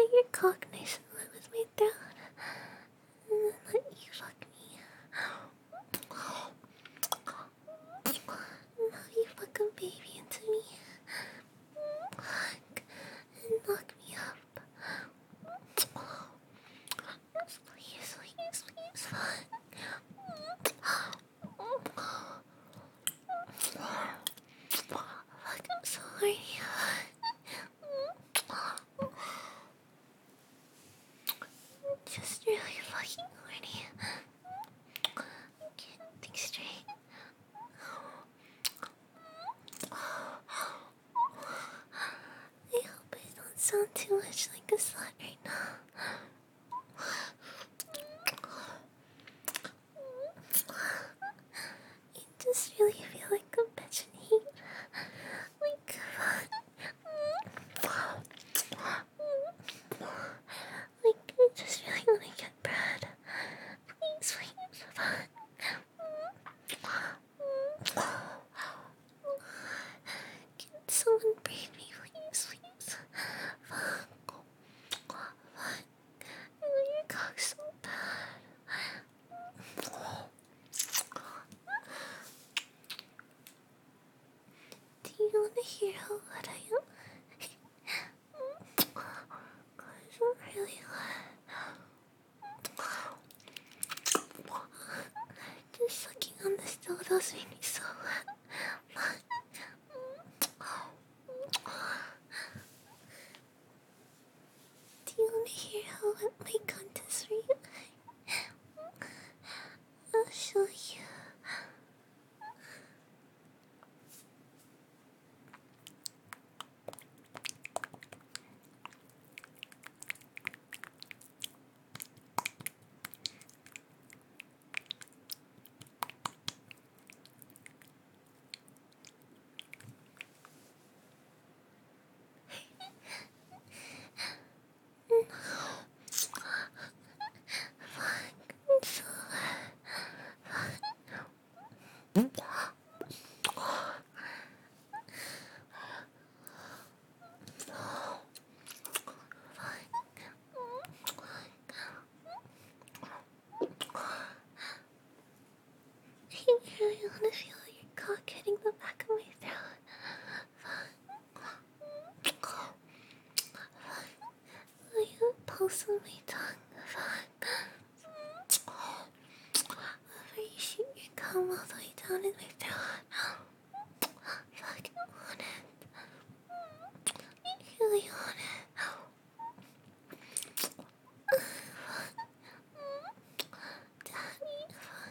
your cock nice and wet with my throat, and then let you fuck me. And have you fuck a baby into me. Fuck. And lock me up. Please, please, please, fuck. Fuck, I'm sorry. Just really fucking horny. I can't think straight. I hope I don't sound too much like a slut right now. I just really feel like a bitch in heat. Like, like, I just really want to get bread. Please, please, fuck. Can someone breathe me, please, please? Fuck. Fuck. I want your cock so bad. Do you want to hear how wet I am? Cause I'm really wet. Just sucking on this dildos made me so wet. Do you want to hear how wet my cunt is for you? I'll show you. I really want to feel your cock hitting the back of my throat. Will you pulse on my tongue? Before you shoot your cum all the way down in my throat. Fuck, I want it. I really want it. Daddy,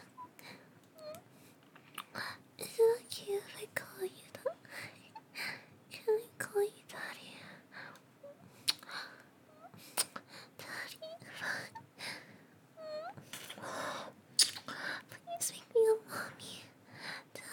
is it okay if I call you that? Can I call you Daddy? Daddy, please make me a mommy.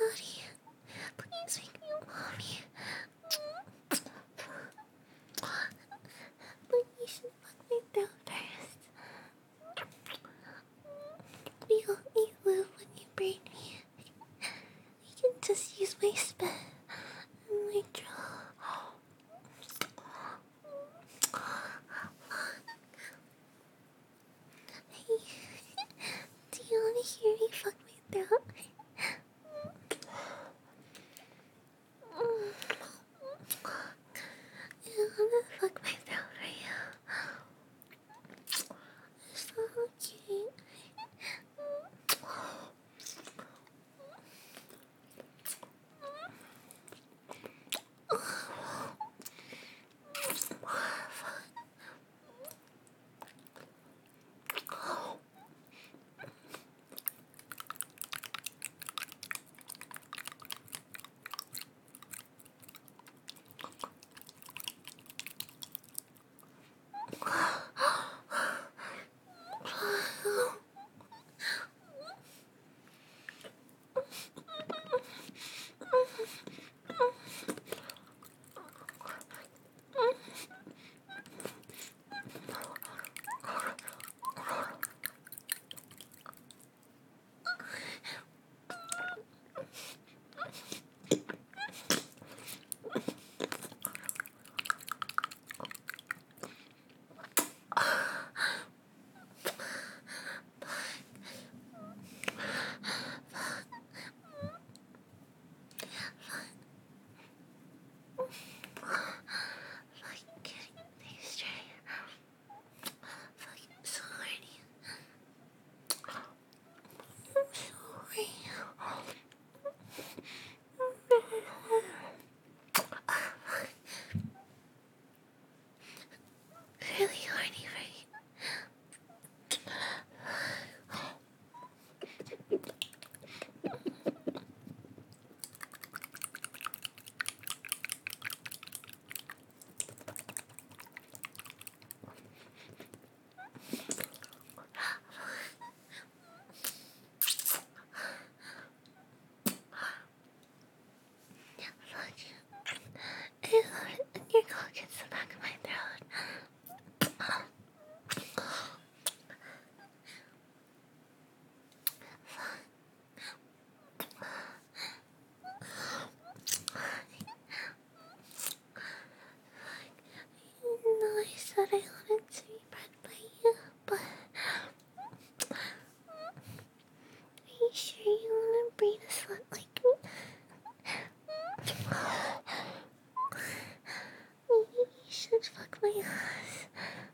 fuck my ass.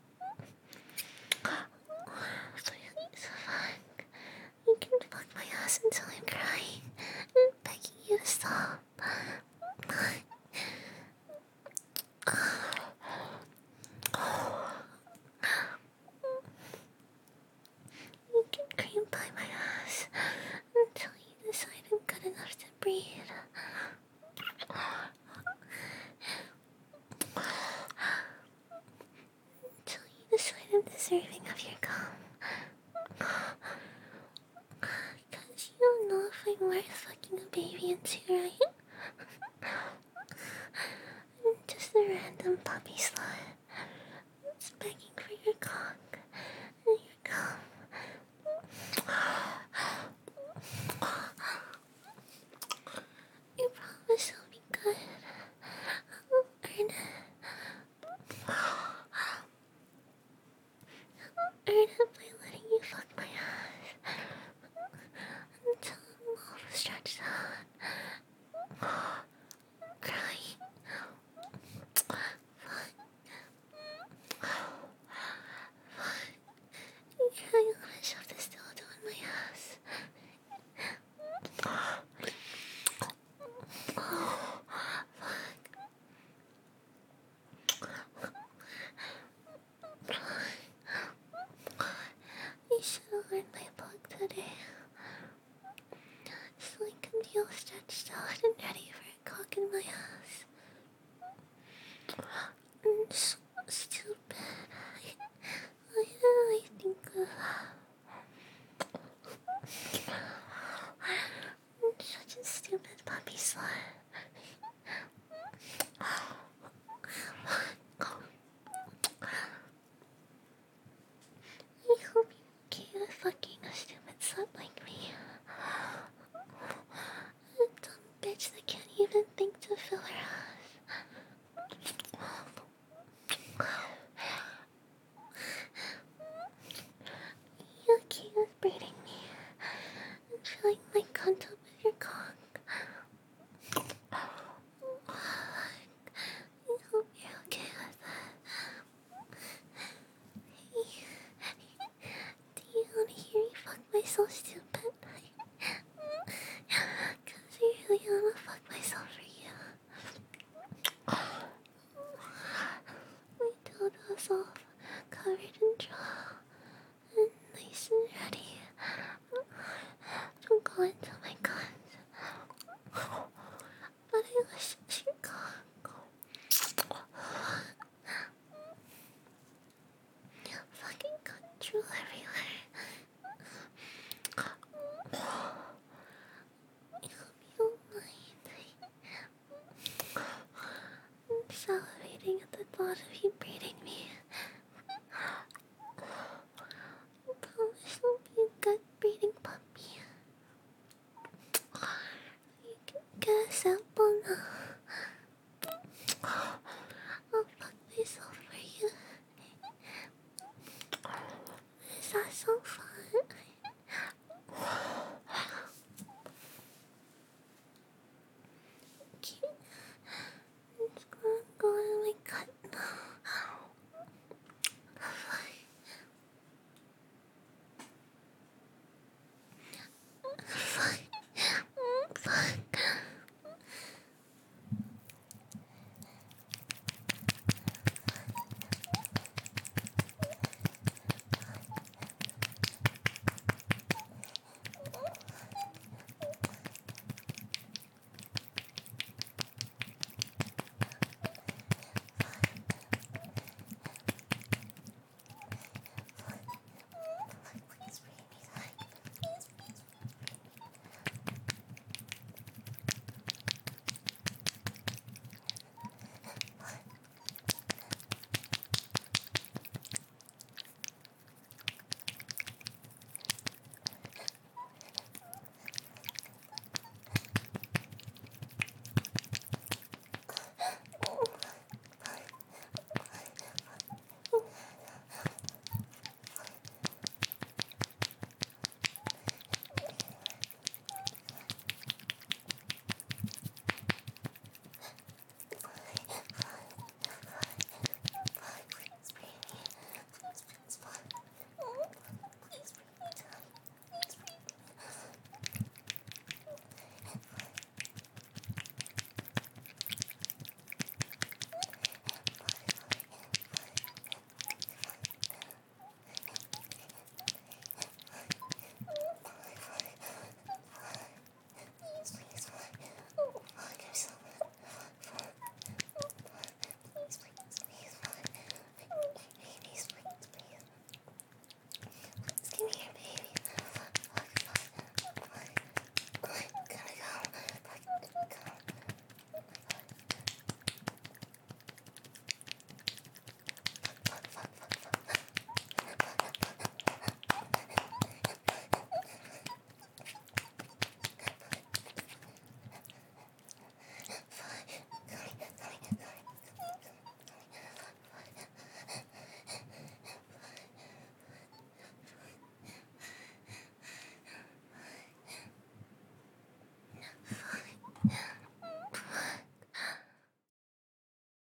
Please fuck. You can fuck my ass until I'm crying and begging you to stop. You can cream by my ass until you decide I'm good enough to breathe. Until you decide I'm deserving of your cum. Cause you don't know if I'm worth fucking a baby into, right? I'm just a random puppy slut that's begging for your cock and your cum. You promise I'll be good. I'll earn it. I'll earn it by letting you fuck my ass until I'm all stretched out, crying. I wanna shove this dildo in my ass. I should have learned my book today, so I can feel stretched out and ready for a cock in my ass. I'm so stupid. Why did I think of that? I'm such a stupid puppy slut. I hope you're okay with fucking a stupid slut like me. A dumb bitch that can't even think to fill her ass. You okay with braiding me and filling my cunt up with your cock? I hope you're okay with that. Do you want to hear me fuck myself stupid? Cause I really want to fuck myself for you. My dildo's all covered in draw and nice and ready to go into my guns. But I wish it was your cock. Fucking cunt drool everywhere. I hope you don't mind. I'm salivating at the thought of you breeding me. I promise I'll be a good breeding puppy. You can get a sample now. I'll fuck myself